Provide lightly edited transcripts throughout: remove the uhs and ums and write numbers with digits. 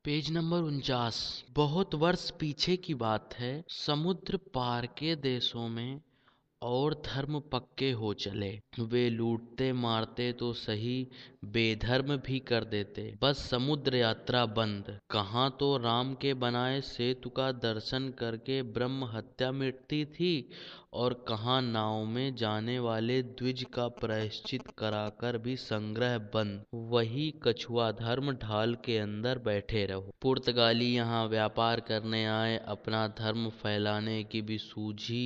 Page number 49। बहुत वर्ष पीछे की बात है। समुद्र पार के देशों में और धर्म पक्के हो चले। वे लूटते मारते तो सही, बेधर्म भी कर देते। बस समुद्र यात्रा बंद। कहाँ तो राम के बनाए सेतु का दर्शन करके ब्रह्म हत्या मिटती थी, और कहाँ नाव में जाने वाले द्विज का प्रायश्चित कराकर भी संग्रह बंद। वही कछुआ धर्म ढाल के अंदर बैठे रहो। पुर्तगाली यहाँ व्यापार करने आए, अपना धर्म फैलाने की भी सूझी।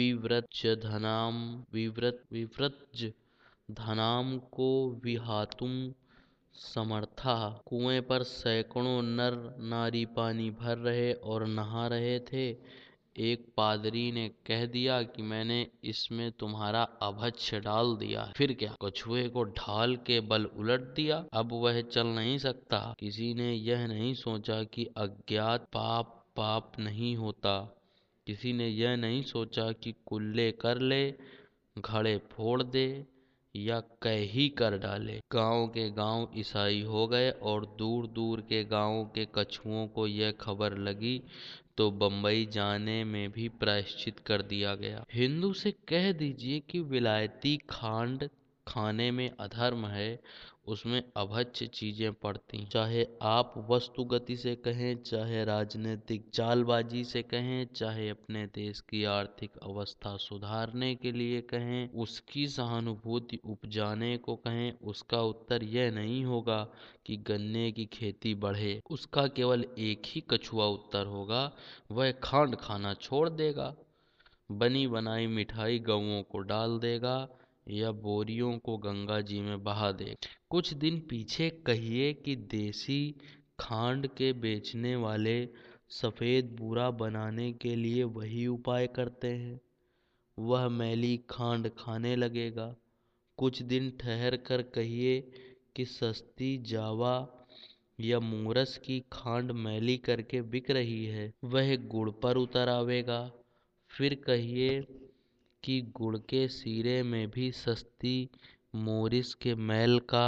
विव्रज धनाम को विहातुम समर्था। कुएं पर सैकड़ों नर नारी पानी भर रहे और नहा रहे थे। एक पादरी ने कह दिया कि मैंने इसमें तुम्हारा अभक्ष्य डाल दिया है। फिर क्या, कछुए को ढाल के बल उलट दिया। अब वह चल नहीं सकता। किसी ने यह नहीं सोचा कि अज्ञात पाप पाप नहीं होता। किसी ने यह नहीं सोचा कि कुल्ले कर ले, घड़े फोड़ दे, या कैही कर डाले। गांव के गांव ईसाई हो गए, और दूर दूर के गांवों के कछुओं को यह खबर लगी तो बम्बई जाने में भी प्रायश्चित कर दिया गया। हिंदू से कह दीजिए कि विलायती खांड खाने में अधर्म है, उसमें अभक्ष्य चीजें पड़ती। चाहे आप वस्तुगति से कहें, चाहे राजनीतिक चालबाजी से कहें, चाहे अपने देश की आर्थिक अवस्था सुधारने के लिए कहें, उसकी सहानुभूति उपजाने को कहें, उसका उत्तर यह नहीं होगा कि गन्ने की खेती बढ़े। उसका केवल एक ही कछुआ उत्तर होगा, वह खांड खाना छोड़ देगा, बनी बनाई मिठाई गऊओं को डाल देगा, या बोरियों को गंगा जी में बहा देगा। कुछ दिन पीछे कहिए कि देसी खांड के बेचने वाले सफेद बूरा बनाने के लिए वही उपाय करते हैं। वह मैली खांड खाने लगेगा। कुछ दिन ठहर कर कहिए कि सस्ती जावा या मूरस की खांड मैली करके बिक रही है, वह गुड़ पर उतर आवेगा। फिर कहिए कि गुड़ के सीरे में भी सस्ती मोरिस के मैल का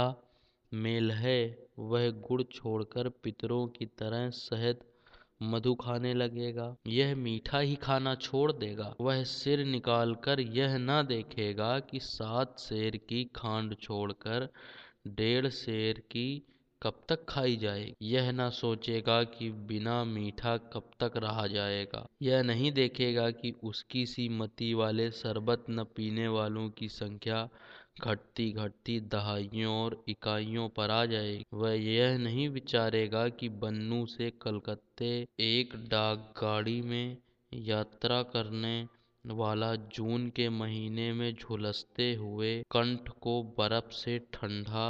मेल है, वह गुड़ छोड़कर पितरों की तरह शहद मधु खाने लगेगा। यह मीठा ही खाना छोड़ देगा। वह सिर निकालकर यह ना देखेगा कि 7 सेर की खांड छोड़कर 1.5 सेर की कब तक खाई जाएगी। यह ना सोचेगा कि बिना मीठा कब तक रहा जाएगा। यह नहीं देखेगा कि उसकी सी मति वाले शरबत न पीने वालों की संख्या घटती घटती दहाइयों और इकाइयों पर आ जाएगी। वह यह नहीं विचारेगा कि बन्नू से कलकत्ते एक डाक गाड़ी में यात्रा करने वाला जून के महीने में झुलसते हुए कंठ को बर्फ से ठंडा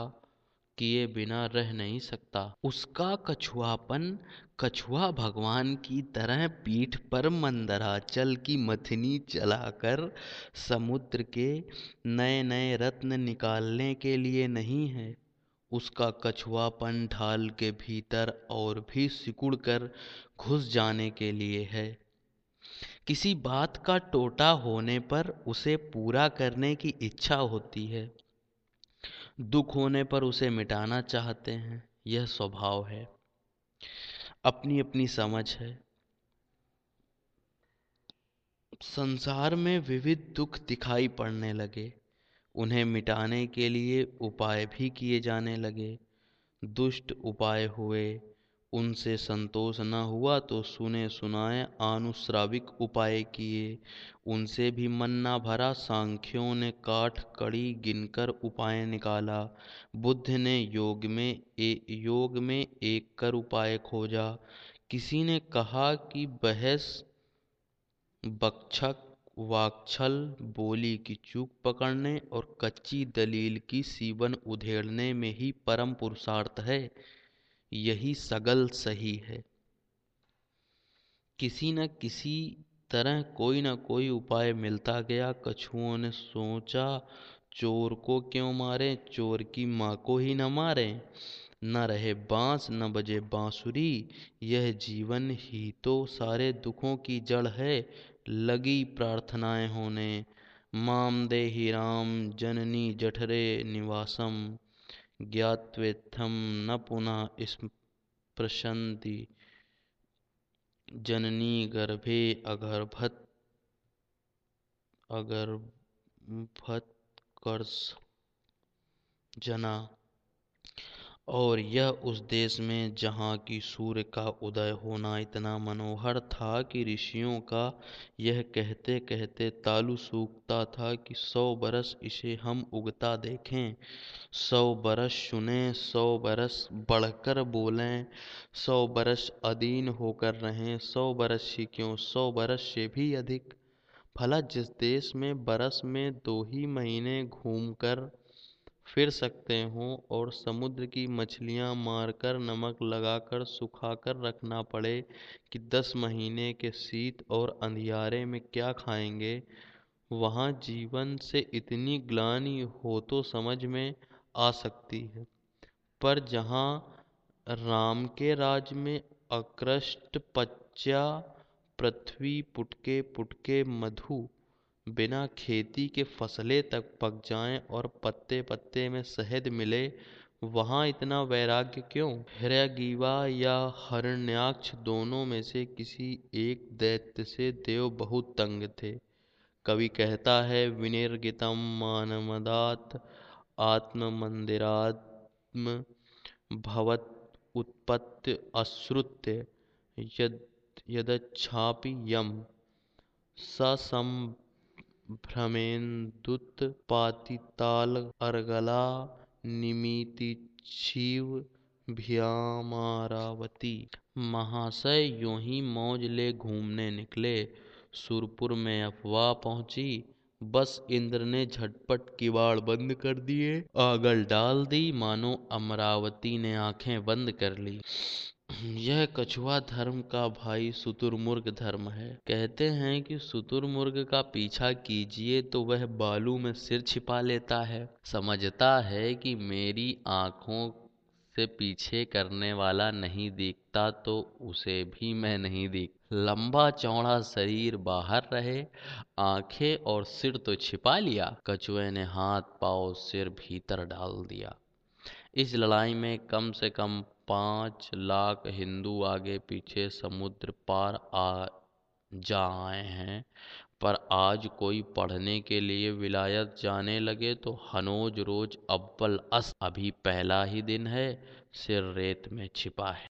किए बिना रह नहीं सकता। उसका कछुआपन कछुआ भगवान की तरह पीठ पर मंदराचल की मथनी चलाकर समुद्र के नए नए रत्न निकालने के लिए नहीं है। उसका कछुआपन ढाल के भीतर और भी सिकुड़ कर घुस जाने के लिए है। किसी बात का टोटा होने पर उसे पूरा करने की इच्छा होती है। दुख होने पर उसे मिटाना चाहते हैं। यह स्वभाव है, अपनी अपनी समझ है। संसार में विविध दुख दिखाई पड़ने लगे। उन्हें मिटाने के लिए उपाय भी किए जाने लगे। दुष्ट उपाय हुए, उनसे संतोष न हुआ तो सुने सुनाए आनुश्राविक उपाय किए, उनसे भी मन न भरा। सांख्यों ने काठ कड़ी गिनकर उपाय निकाला। बुद्ध ने योग में एक कर उपाय खोजा। किसी ने कहा कि बहस बकछक वाकछल बोली की चूक पकड़ने और कच्ची दलील की सीवन उधेड़ने में ही परम पुरुषार्थ है। यही सगल सही है। किसी न किसी तरह कोई न कोई उपाय मिलता गया। कछुओं ने सोचा, चोर को क्यों मारे, चोर की माँ को ही न मारे। न रहे बांस न बजे बांसुरी, यह जीवन ही तो सारे दुखों की जड़ है। लगी प्रार्थनाएं होने, माम देहि राम जननी जठरे निवासम, ज्ञात्वेत्थम न पुनः प्रशन्ति जननी गर्भे अगर्भत जना। और यह उस देश में जहाँ की सूर्य का उदय होना इतना मनोहर था कि ऋषियों का यह कहते कहते तालु सूखता था कि 100 बरस इसे हम उगता देखें, 100 बरस सुने, 100 बरस बढ़कर बोलें, 100 बरस अधीन होकर रहें, 100 बरस ही क्यों 100 बरस से भी अधिक। भला जिस देश में बरस में 2 ही महीने घूमकर फिर सकते हों और समुद्र की मछलियाँ मारकर नमक लगाकर सुखाकर रखना पड़े कि 10 महीने के शीत और अंधियारे में क्या खाएंगे, वहाँ जीवन से इतनी ग्लानि हो तो समझ में आ सकती है। पर जहाँ राम के राज में अकृष्ट पच्चा पृथ्वी पुटके पुटके मधु, बिना खेती के फसलें तक पक जाएं और पत्ते पत्ते में शहद मिले, वहाँ इतना वैराग्य क्यों? हिरग्रीवा या हिरण्याक्ष दोनों में से किसी एक दैत्य से देव बहुत तंग थे। कवि कहता है, विनिर्गितं मानमदात् आत्ममन्दिरात्म भवत् उत्पत्ति अश्रुत्य यदच्छापि यम ससंभ्रमेन्दुत्पातितालर्गला निमितिच्छिवभ्यामारावती। महाशय यूं ही मौज ले घूमने निकले, सुरपुर में अफवाह पहुंची, बस इंद्र ने झटपट किवाड़ बंद कर दिए, आगल डाल दी, मानो अमरावती ने आंखें बंद कर ली। यह कछुआ धर्म का भाई शुतुरमुर्ग धर्म है। कहते हैं कि शुतुरमुर्ग का पीछा कीजिए तो वह बालू में सिर छिपा लेता है। समझता है कि मेरी आँखों से पीछे करने वाला नहीं दिखता तो उसे भी मैं नहीं दिख। लंबा चौड़ा शरीर बाहर रहे, आंखें और सिर तो छिपा लिया। कछुए ने हाथ पाँव सिर भीतर डाल दिया। इस लड़ाई में कम से कम 5 लाख हिंदू आगे पीछे समुद्र पार जा आए हैं। पर आज कोई पढ़ने के लिए विलायत जाने लगे तो हनोज रोज अव्वल अस्त, अभी पहला ही दिन है, सिर रेत में छिपा है।